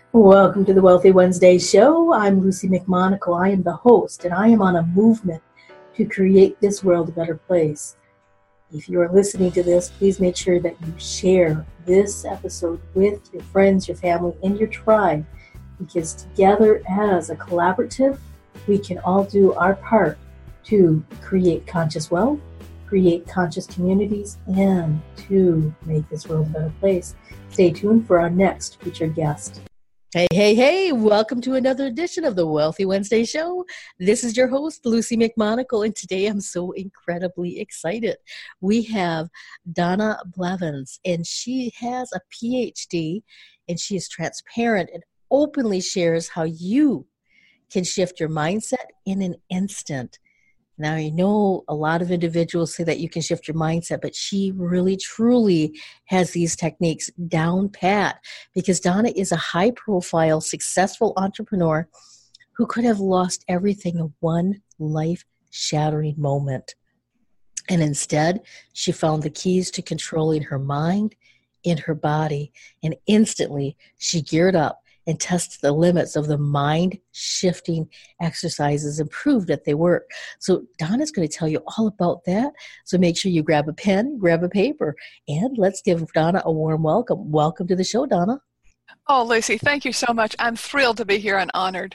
Welcome to the Wealthy Wednesday show. I'm Lucy McMonagle. I am the host, and I am on a movement to create this world a better place. If you are listening to this, please make sure that you share this episode with your friends, your family, and your tribe, because together as a collaborative, we can all do our part to create conscious wealth, create conscious communities, and to make this world a better place. Stay tuned for our next featured guest. Hey, welcome to another edition of the Wealthy Wednesday show. This is your host, Lucy McMonagle, and today I'm so incredibly excited. We have Donna Blevins, and she has a PhD, and she is transparent and openly shares how you can shift your mindset in an instant. Now, you know, a lot of individuals say that you can shift your mindset, but she really, truly has these techniques down pat, because Donna is a high-profile, successful entrepreneur who could have lost everything in one life-shattering moment. And instead, she found the keys to controlling her mind and her body, and instantly she geared up and tested the limits of the mind-shifting exercises and proved that they work. So Donna's going to tell you all about that. So make sure you grab a pen, grab a paper, and let's give Donna a warm welcome. Welcome to the show, Donna. Oh, Lucy, thank you so much. I'm thrilled to be here and honored.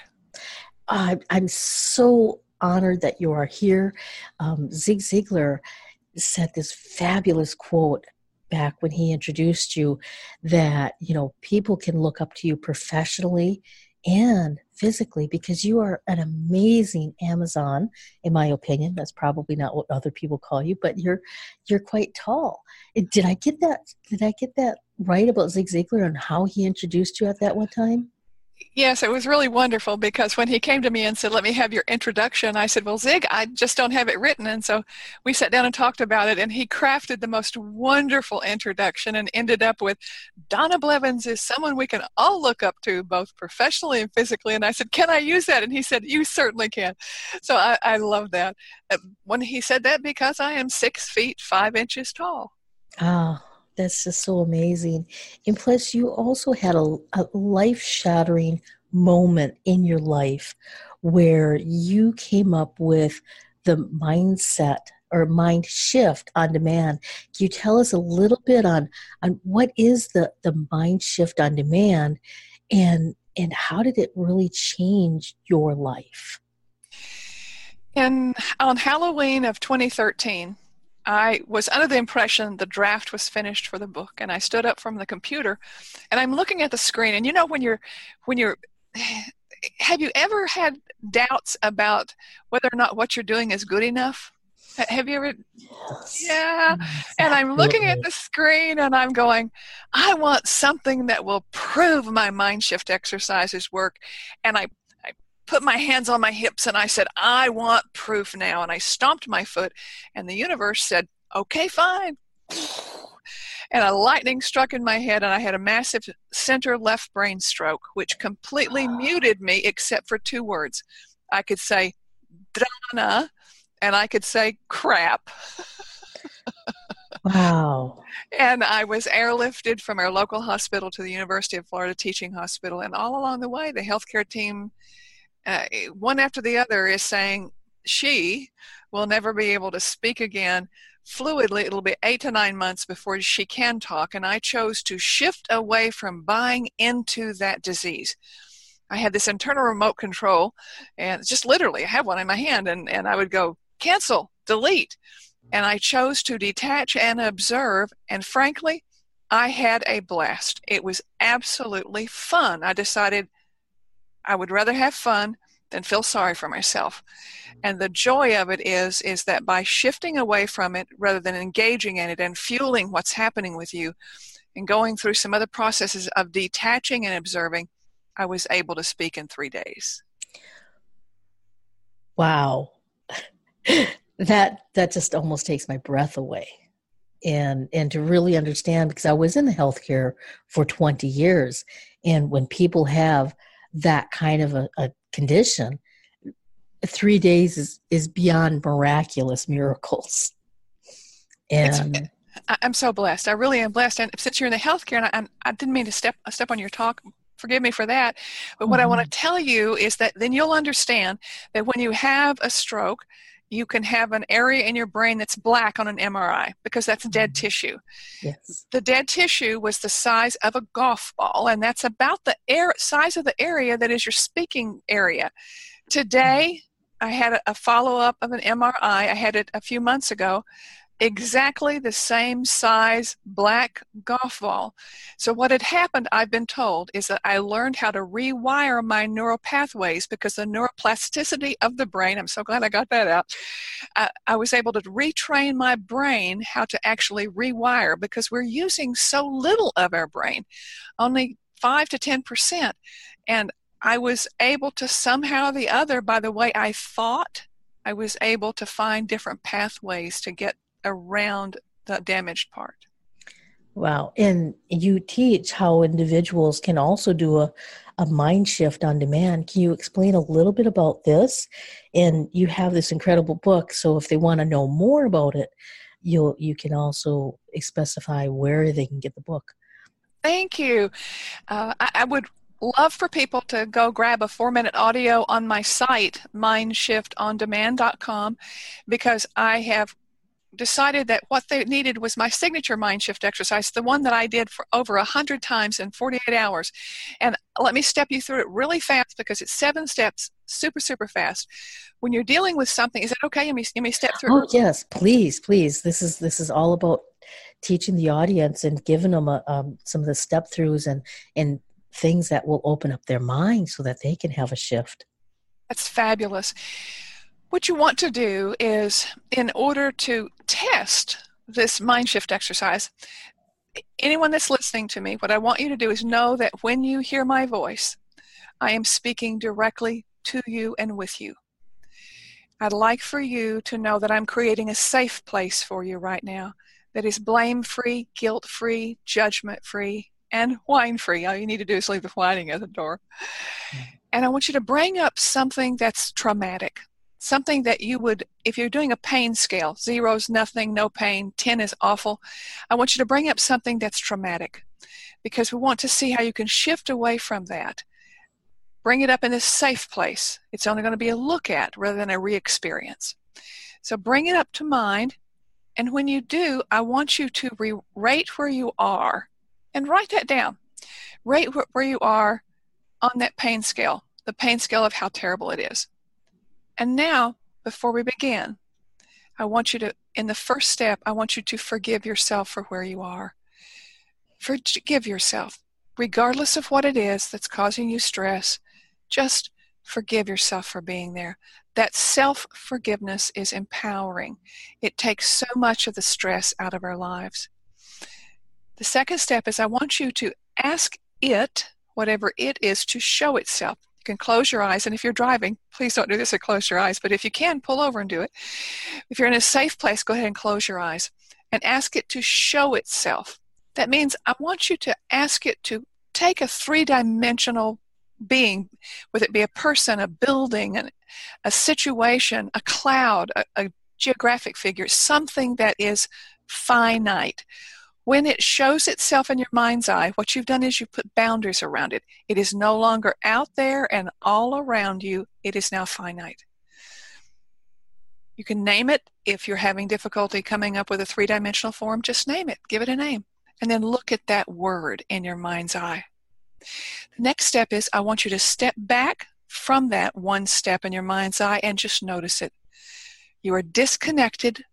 I'm so honored that you are here. Zig Ziglar said this fabulous quote back when he introduced you, that, you know, people can look up to you professionally and physically because you are an amazing Amazon, in my opinion. That's probably not what other people call you, but you're quite tall. Did I get that right about Zig Ziglar and how he introduced you at that one time? Yes, it was really wonderful because when he came to me and said, let me have your introduction, I said, well, Zig, I just don't have it written. And so we sat down and talked about it, and he crafted the most wonderful introduction and ended up with, Donna Blevins is someone we can all look up to, both professionally and physically. And I said, can I use that? And he said, you certainly can. So I love that. When he said that, because I am 6 feet 5 inches tall. Oh, that's just so amazing. And plus, you also had a life-shattering moment in your life where you came up with the mindset or mind shift on demand. Can you tell us a little bit on what is the mind shift on demand, and how did it really change your life? And on Halloween of 2013, I was under the impression the draft was finished for the book, and I stood up from the computer and I'm looking at the screen. And you know, when you're have you ever had doubts about whether or not what you're doing is good enough? Have you ever? Yes. Yeah. And I'm looking at the screen and I'm going, I want something that will prove my mind shift exercises work. And I put my hands on my hips and I said, I want proof now. And I stomped my foot, and the universe said, okay, fine. And a lightning struck in my head, and I had a massive center left brain stroke, which completely muted me except for 2 words. I could say Donna, and I could say crap. Wow. And I was airlifted from our local hospital to the University of Florida Teaching Hospital. And all along the way, the healthcare team, one after the other, is saying she will never be able to speak again fluidly. It'll be 8 to 9 months before she can talk. And I chose to shift away from buying into that disease. I had this internal remote control, and just literally I have one in my hand, and I would go cancel, delete. And I chose to detach and observe. And frankly, I had a blast. It was absolutely fun. I decided I would rather have fun than feel sorry for myself. And the joy of it is that by shifting away from it rather than engaging in it and fueling what's happening with you and going through some other processes of detaching and observing, I was able to speak in 3 days. Wow. That just almost takes my breath away. And to really understand, because I was in the healthcare for 20 years, and when people have that kind of a condition, 3 days is beyond miraculous miracles. And I'm so blessed. I really am blessed. And since you're in the healthcare, and I didn't mean to step on your talk, forgive me for that. But what I want to tell you is that then you'll understand that when you have a stroke, you can have an area in your brain that's black on an MRI because that's dead tissue. Yes. The dead tissue was the size of a golf ball, and that's about the size of the area that is your speaking area. Today, I had a follow-up of an MRI. I had it a few months ago. Exactly the same size black golf ball. So what had happened, I've been told, is that I learned how to rewire my neural pathways because the neuroplasticity of the brain, I'm so glad I got that out, I was able to retrain my brain how to actually rewire because we're using so little of our brain, only 5 to 10%. And I was able to somehow or the other, by the way I thought, I was able to find different pathways to get around the damaged part. Wow. And you teach how individuals can also do a mind shift on demand. Can you explain a little bit about this? And you have this incredible book, so if they want to know more about it, you can also specify where they can get the book. Thank you. I would love for people to go grab a 4-minute audio on my site, mindshiftoндemand.com, because I have decided that what they needed was my signature mind shift exercise, the one that I did for over 100 times in 48 hours. And let me step you through it really fast because it's 7 steps, super, super fast. When you're dealing with something, is it okay? Let me step through it. Oh, yes, please. This is all about teaching the audience and giving them some of the step throughs and things that will open up their mind so that they can have a shift. That's fabulous. What you want to do is, in order to test this mind shift exercise, anyone that's listening to me, what I want you to do is know that when you hear my voice, I am speaking directly to you and with you. I'd like for you to know that I'm creating a safe place for you right now that is blame-free, guilt-free, judgment-free, and whine-free. All you need to do is leave the whining at the door. And I want you to bring up something that's traumatic. Something that you would, if you're doing a pain scale, 0 is nothing, no pain, 10 is awful, I want you to bring up something that's traumatic because we want to see how you can shift away from that. Bring it up in a safe place. It's only going to be a look at rather than a re-experience. So bring it up to mind, and when you do, I want you to rate where you are and write that down. Rate where you are on that pain scale, the pain scale of how terrible it is. And now, before we begin, I want you to, in the first step, I want you to forgive yourself for where you are. Forgive yourself, regardless of what it is that's causing you stress. Just forgive yourself for being there. That self-forgiveness is empowering. It takes so much of the stress out of our lives. The second step is I want you to ask it, whatever it is, to show itself. You can close your eyes, and if you're driving, please don't do this or close your eyes, but if you can, pull over and do it. If you're in a safe place, go ahead and close your eyes and ask it to show itself. That means I want you to ask it to take a 3-dimensional being, whether it be a person, a building, a situation, a cloud, a geographic figure, something that is finite. When it shows itself in your mind's eye, what you've done is you put boundaries around it. It is no longer out there and all around you. It is now finite. You can name it. If you're having difficulty coming up with a 3-dimensional form, just name it. Give it a name. And then look at that word in your mind's eye. The next step is I want you to step back from that one step in your mind's eye and just notice it. You are disconnecting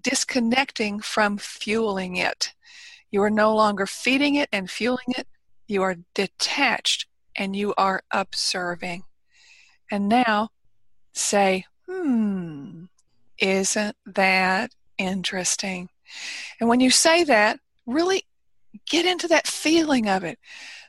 from fueling it. You are no longer feeding it and fueling it. You are detached and you are observing. And now say, isn't that interesting? And when you say that, really get into that feeling of it.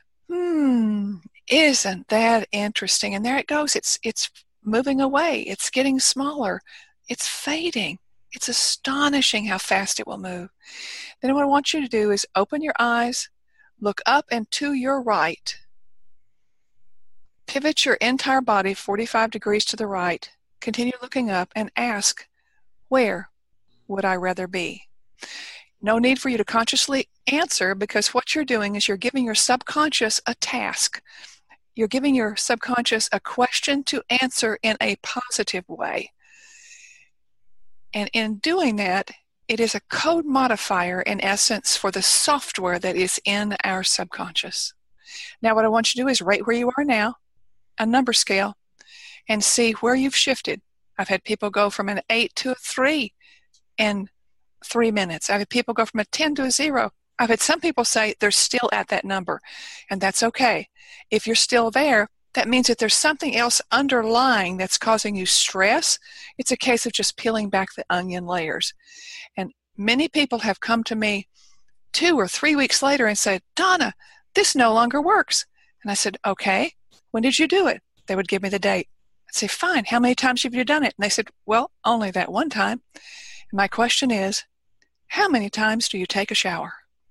Isn't that interesting? And there it goes. It's moving away. It's getting smaller. It's fading. It's astonishing how fast it will move. Then what I want you to do is open your eyes, look up and to your right. Pivot your entire body 45 degrees to the right. Continue looking up and ask, where would I rather be? No need for you to consciously answer, because what you're doing is you're giving your subconscious a task. You're giving your subconscious a question to answer in a positive way. And in doing that, it is a code modifier, in essence, for the software that is in our subconscious. Now, what I want you to do is right where you are now, a number scale, and see where you've shifted. I've had people go from an 8 to a 3 in 3 minutes. I've had people go from a 10 to a 0. I've had some people say they're still at that number, and that's okay. If you're still there, that means that there's something else underlying that's causing you stress. It's a case of just peeling back the onion layers. And many people have come to me 2 or 3 weeks later and said, Donna, this no longer works. And I said, okay, when did you do it? They would give me the date. I'd say, fine, how many times have you done it? And they said, well, only that one time. And my question is, how many times do you take a shower?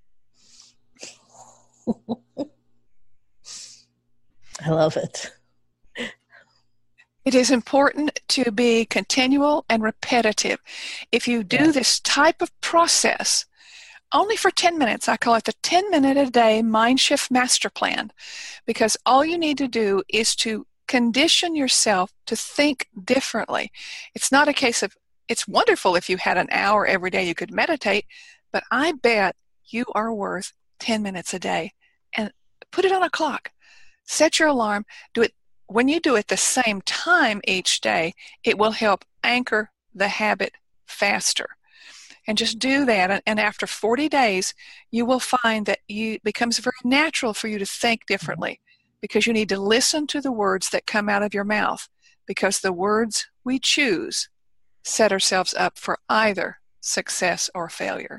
I love it. It is important to be continual and repetitive. If you do this type of process only for 10 minutes, I call it the 10-minute a day mind shift master plan, because all you need to do is to condition yourself to think differently. It's not a case of, it's wonderful if you had an hour every day you could meditate, but I bet you are worth 10 minutes a day. And put it on a clock. Set your alarm. Do it. When you do it the same time each day, it will help anchor the habit faster. And just do that. And after 40 days, you will find that it becomes very natural for you to think differently, because you need to listen to the words that come out of your mouth, because the words we choose set ourselves up for either success or failure.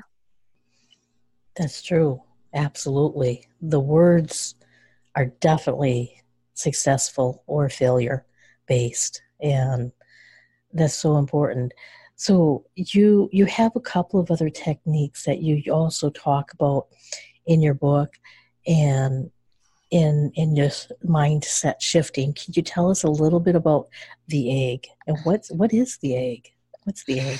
That's true. Absolutely. The words are definitely successful or failure based, and that's so important. So you have a couple of other techniques that you also talk about in your book and in this mindset shifting. Can you tell us a little bit about the egg, and what is the egg? What's the egg?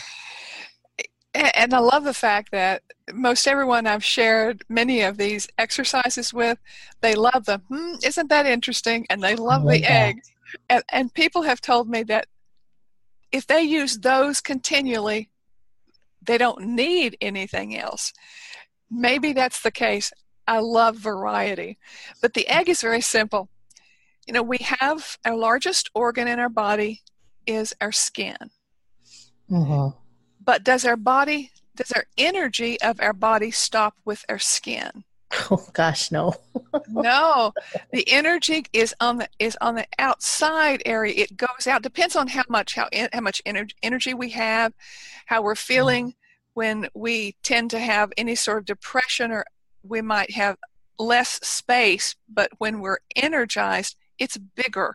And I love the fact that most everyone I've shared many of these exercises with, they love them. Isn't that interesting? And they love the egg. And people have told me that if they use those continually, they don't need anything else. Maybe that's the case. I love variety. But the egg is very simple. You know, we have our largest organ in our body is our skin. Mm-hmm. But does our energy of our body stop with our skin? Oh gosh, no. No, the energy is on the outside area. It goes out. Depends on how much energy we have, how we're feeling. When we tend to have any sort of depression, or we might have less space. But when we're energized, it's bigger.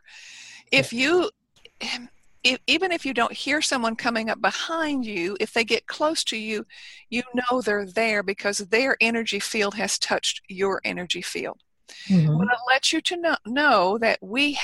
Even if you don't hear someone coming up behind you, if they get close to you, you know they're there because their energy field has touched your energy field. Mm-hmm. I want to let you to know that we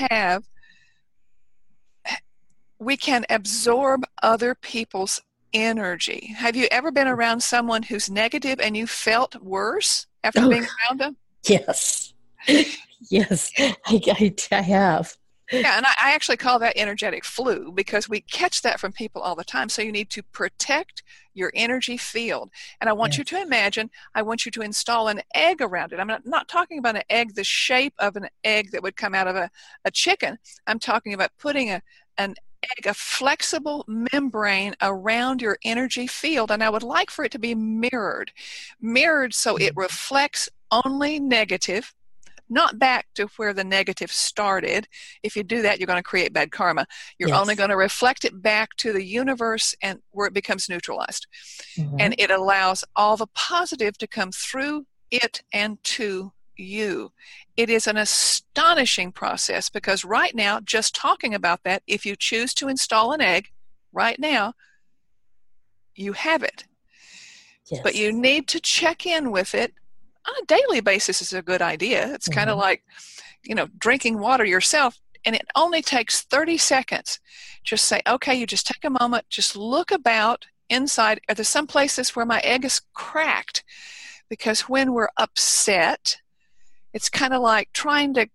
can absorb other people's energy. Have you ever been around someone who's negative and you felt worse after being around them? Yes. Yes, I have. Yeah, and I actually call that energetic flu, because we catch that from people all the time. So you need to protect your energy field. And I want you to imagine, I want you to install an egg around it. I'm not talking about an egg the shape of an egg that would come out of a chicken. I'm talking about putting an egg, a flexible membrane around your energy field. And I would like for it to be mirrored so it reflects only negative, not back to where the negative started. If you do that, you're going to create bad karma. You're only going to reflect it back to the universe and where it becomes neutralized. Mm-hmm. And it allows all the positive to come through it and to you. It is an astonishing process, because right now, just talking about that, if you choose to install an egg right now, you have it. Yes. But you need to check in with it on a daily basis. Is a good idea. It's kind of like, drinking water yourself, and it only takes 30 seconds. Just say, okay, you just take a moment, just look about inside, are there some places where my egg is cracked? Because when we're upset, it's kind of like trying to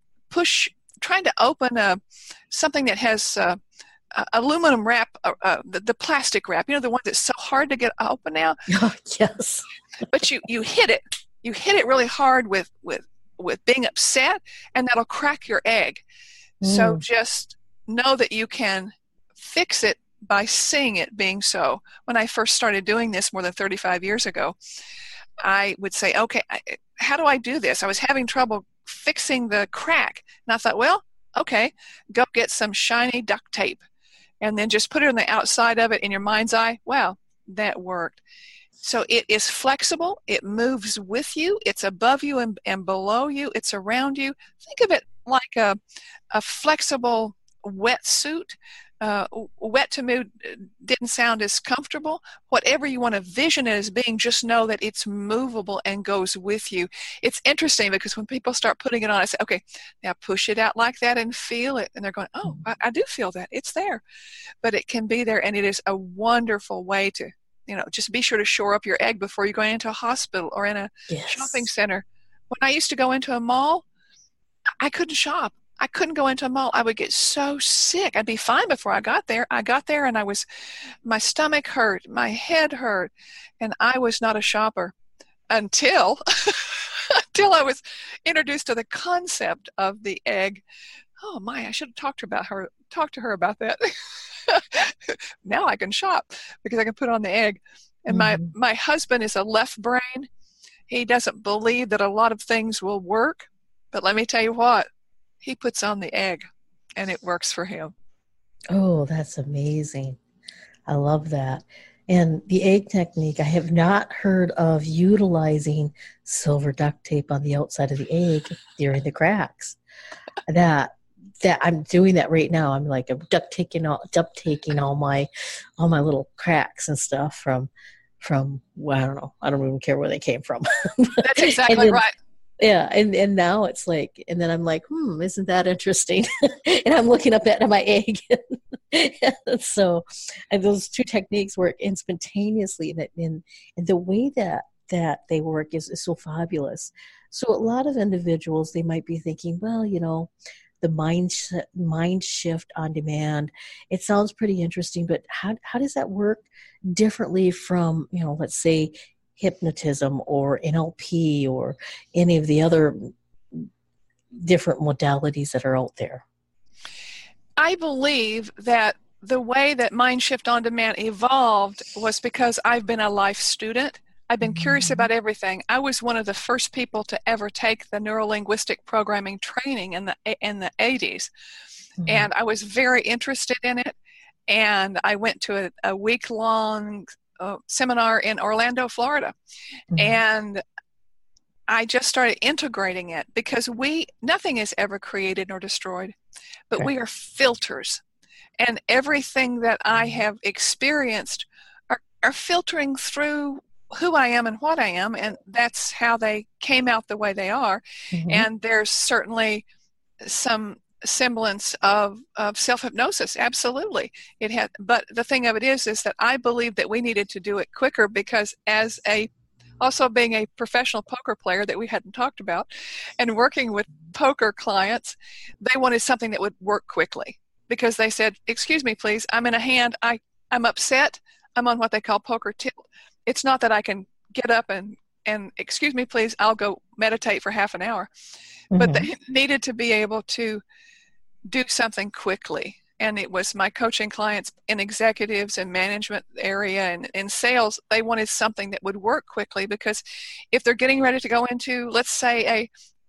open something that has aluminum wrap, the plastic wrap, the one that's so hard to get open now. Oh, yes. But you hit it. You hit it really hard with being upset, and that'll crack your egg. So just know that you can fix it by seeing it being so. When I first started doing this more than 35 years ago, I would say, okay, how do I do this? I was having trouble fixing the crack. And I thought, well, okay, go get some shiny duct tape and then just put it on the outside of it in your mind's eye. Wow, that worked. So it is flexible. It moves with you. It's above you and below you. It's around you. Think of it like a flexible wetsuit. Wet to me didn't sound as comfortable. Whatever you want to vision it as being, just know that it's movable and goes with you. It's interesting because when people start putting it on, I say, okay, now push it out like that and feel it. And they're going, oh, I do feel that. It's there. But it can be there, and it is a wonderful way to, just be sure to shore up your egg before you go into a hospital or in a shopping center. When I used to go into a mall, I couldn't shop. I couldn't go into a mall. I would get so sick. I'd be fine before I got there. I got there and my stomach hurt, my head hurt, and I was not a shopper until I was introduced to the concept of the egg. Oh my, I should have talked to her about that. Now I can shop because I can put on the egg. And my husband is a left brain. He doesn't believe that a lot of things will work, but let me tell you what. He puts on the egg, and it works for him. Oh, that's amazing. I love that. And the egg technique, I have not heard of utilizing silver duct tape on the outside of the egg during the cracks. That I'm doing that right now. I'm like duct taping all my little cracks and stuff from well, I don't know. I don't even care where they came from. That's exactly right. Yeah, and now it's like, and then I'm like, isn't that interesting? And I'm looking up at my egg. So, and those two techniques work instantaneously, and the way that they work is so fabulous. So a lot of individuals, they might be thinking, well, the mind shift on demand, it sounds pretty interesting, but how does that work differently from, let's say, hypnotism or NLP or any of the other different modalities that are out there? I believe that the way that Mind Shift on Demand evolved was because I've been a life student. I've been curious about everything. I was one of the first people to ever take the neuro-linguistic programming training in the 80s. And I was very interested in it. And I went to a week-long seminar in Orlando, Florida. And I just started integrating it because nothing is ever created nor destroyed, but we are filters. And everything that I have experienced are filtering through who I am and what I am, and that's how they came out the way they are. And there's certainly some semblance of self-hypnosis, absolutely. But the thing of it is that I believe that we needed to do it quicker because also being a professional poker player that we hadn't talked about and working with poker clients, they wanted something that would work quickly because they said, excuse me, please, I'm in a hand, I'm upset, I'm on what they call poker tilt. It's not that I can get up and excuse me, please, I'll go meditate for half an hour. But they needed to be able to do something quickly. And it was my coaching clients in executives and management area and in sales, they wanted something that would work quickly because if they're getting ready to go into, let's say,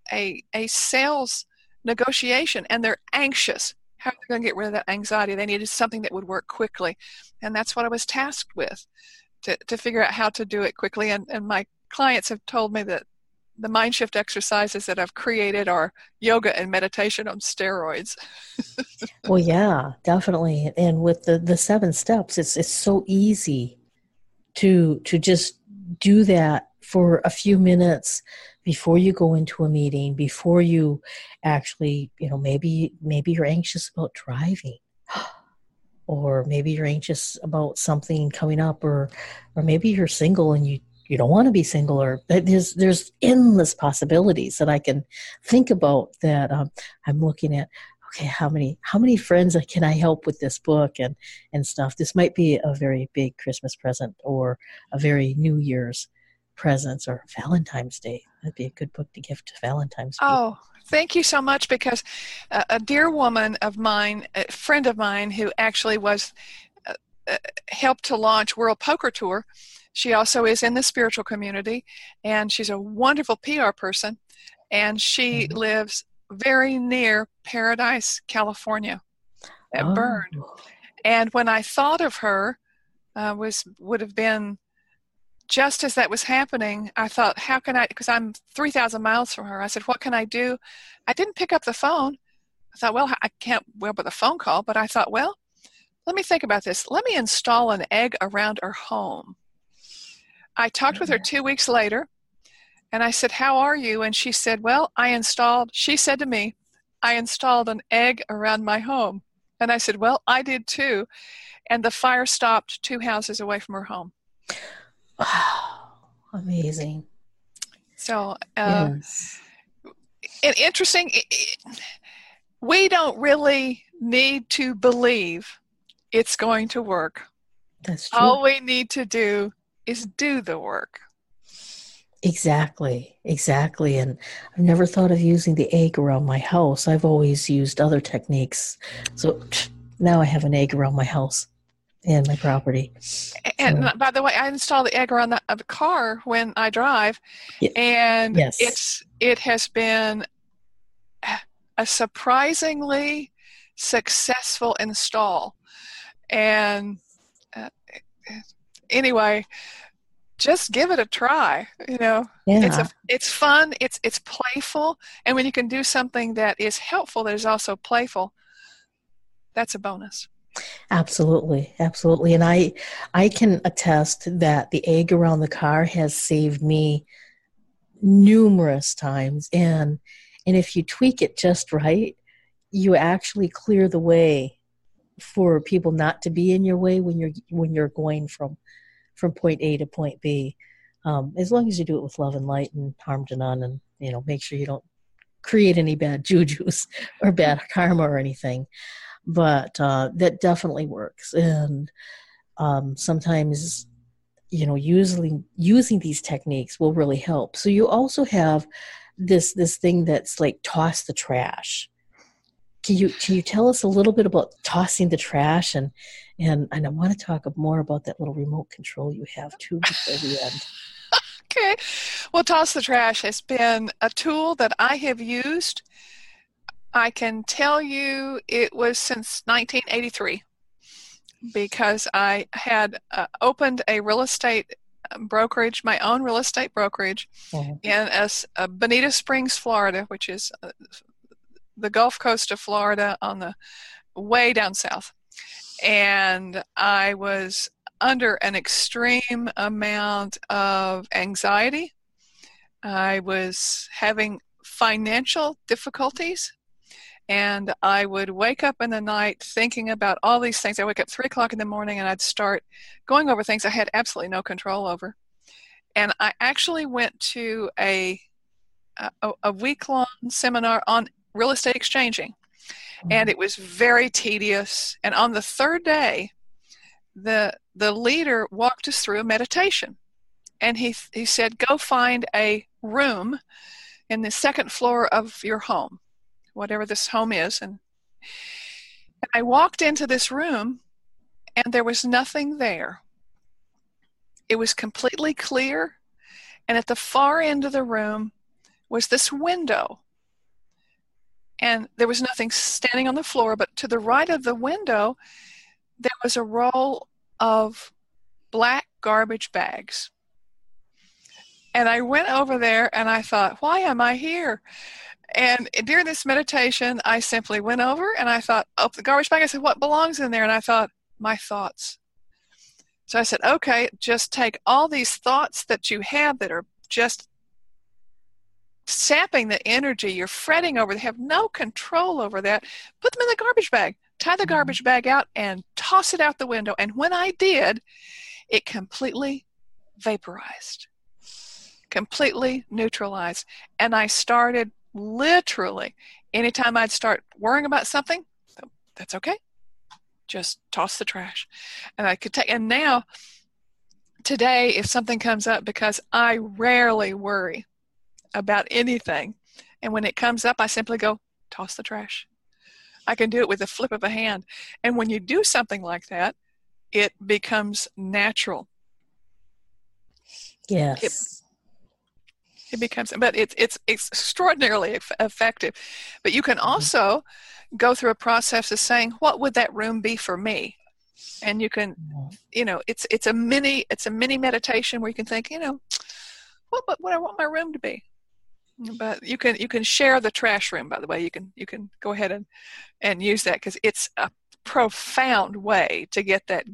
a sales negotiation and they're anxious, how are they going to get rid of that anxiety? They needed something that would work quickly. And that's what I was tasked with, to figure out how to do it quickly. And my clients have told me that the mind shift exercises that I've created are yoga and meditation on steroids. Well, yeah, definitely. And with the 7 steps, it's so easy to just do that for a few minutes before you go into a meeting, before you actually, maybe you're anxious about driving. or maybe you're anxious about something coming up, or maybe you're single and you don't want to be single, or there's endless possibilities that I can think about that I'm looking at. Okay, how many friends can I help with this book and stuff? This might be a very big Christmas present, or a very New Year's presents, or Valentine's Day. That'd be a good book to give to Valentine's Day. Oh, thank you so much, because a dear woman of mine, a friend of mine who actually was helped to launch World Poker Tour, she also is in the spiritual community, and she's a wonderful PR person, and she lives very near Paradise, California, at Bern. And when I thought of her, would have been just as that was happening, I thought, how can I, because I'm 3,000 miles from her, I said, what can I do? I didn't pick up the phone. I thought, well, I can't with a phone call, but I thought, well, let me think about this. Let me install an egg around her home. I talked with her 2 weeks later, and I said, how are you? And she said, well, she said to me, I installed an egg around my home. And I said, well, I did too. And the fire stopped 2 houses away from her home. Wow, amazing. So, yes. And interesting, we don't really need to believe it's going to work. That's true. All we need to do is do the work. Exactly. And I've never thought of using the egg around my house. I've always used other techniques. So now I have an egg around my house and my property. And by the way, I install the egg around the car when I drive, and it has been a surprisingly successful install. And anyway, just give it a try. It's fun, it's playful, and when you can do something that is helpful that is also playful, that's a bonus. Absolutely. And I can attest that the egg around the car has saved me numerous times, and if you tweak it just right, you actually clear the way for people not to be in your way when you're going from point A to point B, as long as you do it with love and light and harm to none, and make sure you don't create any bad jujus or bad karma or anything. But that definitely works, and sometimes using these techniques will really help. So you also have this thing that's like toss the trash. Can you tell us a little bit about tossing the trash, and I want to talk more about that little remote control you have too before the end. Okay. Well, toss the trash has been a tool that I have used. I can tell you it was since 1983, because I had opened a real estate brokerage, my own real estate brokerage, in Bonita Springs, Florida, which is the Gulf Coast of Florida on the way down south. And I was under an extreme amount of anxiety. I was having financial difficulties, and I would wake up in the night thinking about all these things. I wake up 3 o'clock in the morning, and I'd start going over things I had absolutely no control over. And I actually went to a week-long seminar on real estate exchanging, and it was very tedious. And on the 3rd day, the leader walked us through a meditation, and he said, go find a room in the 2nd floor of your home, whatever this home is. And I walked into this room, and there was nothing there. It was completely clear, and at the far end of the room was this window. And there was nothing standing on the floor, but to the right of the window, there was a roll of black garbage bags. And I went over there, and I thought, why am I here? And during this meditation, I simply went over, and I thought, the garbage bag. I said, what belongs in there? And I thought, my thoughts. So I said, okay, just take all these thoughts that you have that are just sapping the energy you're fretting over, they have no control over that, put them in the garbage bag. tie the garbage bag out and toss it out the window. And when I did, it completely vaporized, completely neutralized. And I started literally, anytime I'd start worrying about something, that's okay. Just toss the trash. And I could take, and now, today, if something comes up, because I rarely worry about anything, and when it comes up, I simply go, toss the trash. I can do it with a flip of a hand. And when you do something like that, it becomes natural. Yes. It becomes, but it's extraordinarily effective. But you can also go through a process of saying, what would that room be for me? And you can, it's a mini meditation where you can think, what would I want my room to be? But you can share the trash room, by the way. You can go ahead and use that, because it's a profound way to get that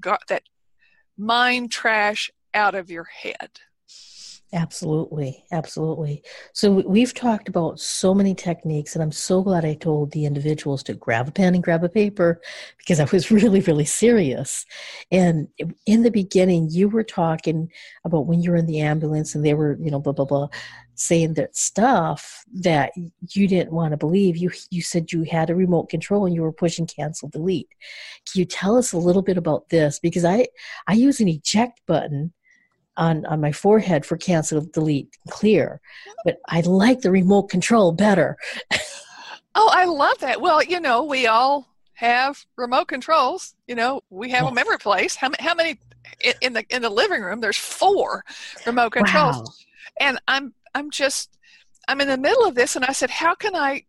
mind trash out of your head. Absolutely. Absolutely. So we've talked about so many techniques, and I'm so glad I told the individuals to grab a pen and grab a paper, because I was really, really serious. And in the beginning, you were talking about when you were in the ambulance and they were, blah, blah, blah, saying that stuff that you didn't want to believe. You said you had a remote control and you were pushing cancel delete. Can you tell us a little bit about this? Because I use an eject button on my forehead for cancel, delete, clear. But I like the remote control better. Oh, I love that. Well, we all have remote controls. We have them every place. How many in the living room? There's 4 remote controls. Wow. And I'm in the middle of this, and I said, how can I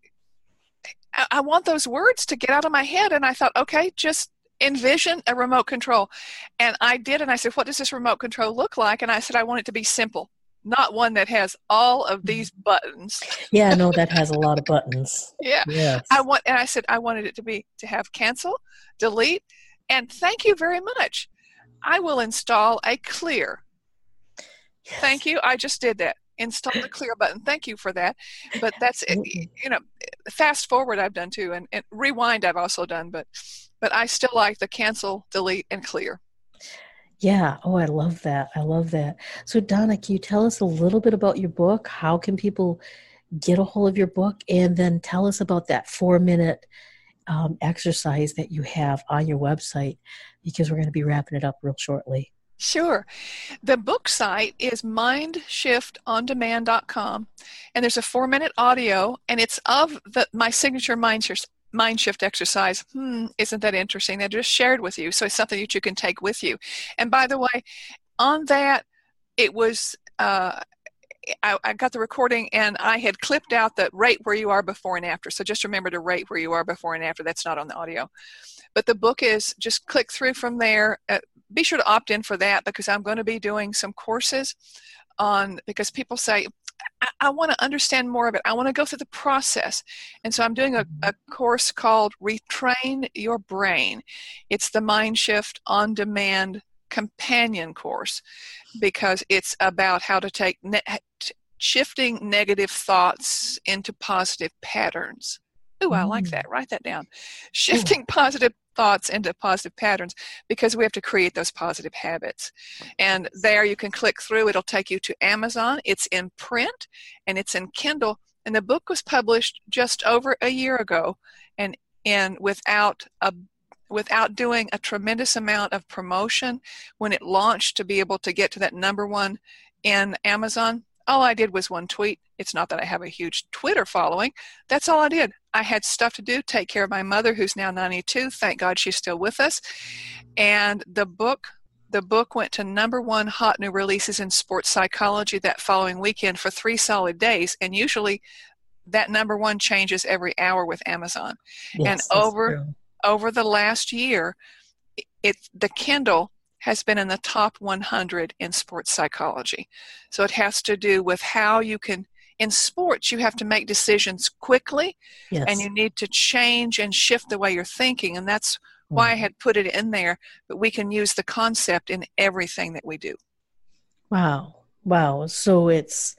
want those words to get out of my head. And I thought, okay, just envision a remote control. And I did, and I said, what does this remote control look like? And I said, I want it to be simple, not one that has all of these buttons. Yeah, no, that has a lot of buttons. Yeah. Yes. I said, I wanted it to have cancel, delete, and thank you very much. I will install a clear. Yes. Thank you. I just did that. Install the clear button. Thank you for that. But that's it. Fast forward I've done too, and rewind I've also done, but I still like the cancel, delete, and clear. Yeah. Oh, I love that. I love that. So Donna, can you tell us a little bit about your book? How can people get a hold of your book? And then tell us about that 4-minute exercise that you have on your website, because we're going to be wrapping it up real shortly. Sure. The book site is mindshiftondemand.com, and there's a 4-minute audio, and it's of my signature mind shift exercise. Isn't that interesting? I just shared with you, so it's something that you can take with you. And by the way, on that, it was I got the recording, and I had clipped out the rate where you are before and after. So just remember to rate where you are before and after. That's not on the audio. But the book is, just click through from there. Be sure to opt in for that, because I'm going to be doing some courses because people say, I want to understand more of it. I want to go through the process. And so I'm doing a course called Retrain Your Brain. It's the Mind Shift On Demand companion course, because it's about how to take shifting negative thoughts into positive patterns. Ooh, I like that. Write that down. Shifting positive thoughts into positive patterns, because we have to create those positive habits. And there you can click through. It'll take you to Amazon. It's in print and it's in Kindle. And the book was published just over a year ago, and without doing a tremendous amount of promotion when it launched to be able to get to that #1 in Amazon. All I did was one tweet. It's not that I have a huge Twitter following. That's all I did. I had stuff to do, take care of my mother, who's now 92. Thank God she's still with us. And the book went to #1 hot new releases in sports psychology that following weekend for 3 solid days. And usually that #1 changes every hour with Amazon. Yes, and over the last year, the Kindle has been in the top 100 in sports psychology. So it has to do with how you can, in sports, you have to make decisions quickly, yes, and you need to change and shift the way you're thinking. And that's why I had put it in there, but we can use the concept in everything that we do. Wow. So it's,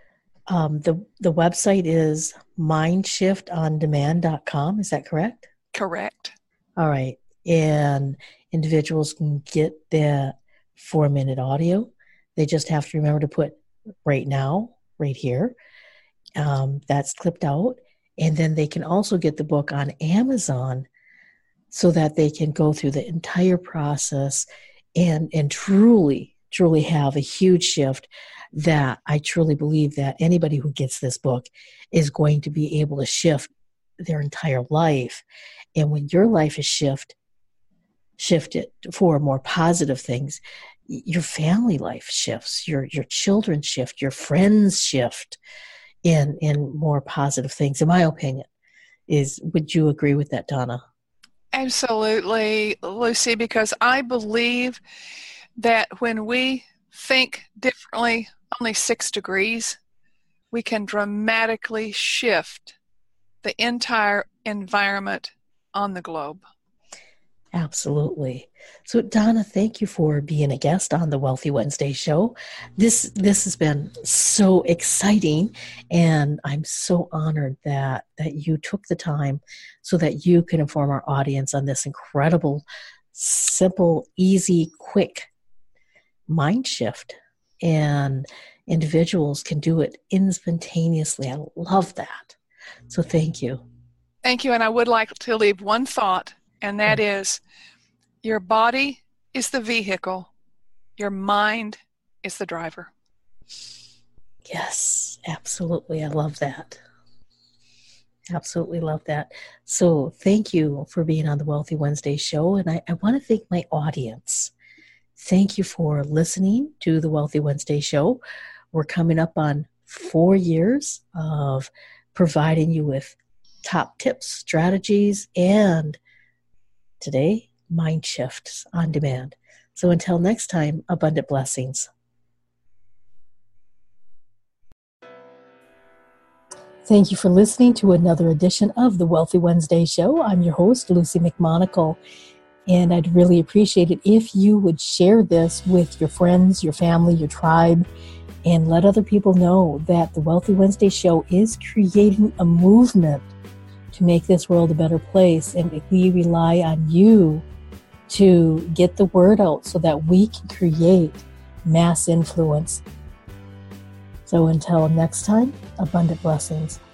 the website is mindshiftondemand.com. Is that correct? Correct. All right. And individuals can get that 4-minute audio. They just have to remember to put right now, right here. That's clipped out. And then they can also get the book on Amazon so that they can go through the entire process and truly have a huge shift that I truly believe that anybody who gets this book is going to be able to shift their entire life. And when your life is shifted for more positive things, your family life shifts, your children shift, your friends shift in more positive things, in my opinion. Would you agree with that, Donna? Absolutely, Lucy, because I believe that when we think differently, only 6 degrees, we can dramatically shift the entire environment on the globe. Absolutely. So, Donna, thank you for being a guest on the Wealthy Wednesday show. This has been so exciting, and I'm so honored that you took the time so that you can inform our audience on this incredible, simple, easy, quick mind shift. And individuals can do it instantaneously. I love that. So thank you. Thank you. And I would like to leave one thought, and that is, your body is the vehicle, your mind is the driver. Yes, absolutely. I love that. Absolutely love that. So thank you for being on the Wealthy Wednesday show. And I want to thank my audience. Thank you for listening to the Wealthy Wednesday show. We're coming up on 4 years of providing you with top tips, strategies, and today, mind shifts on demand. So until next time, abundant blessings. Thank you for listening to another edition of the Wealthy Wednesday show. I'm your host, Lucy McMonagle, and I'd really appreciate it if you would share this with your friends, your family, your tribe, and let other people know that the Wealthy Wednesday show is creating a movement to make this world a better place. And we rely on you to get the word out so that we can create mass influence. So until next time, abundant blessings.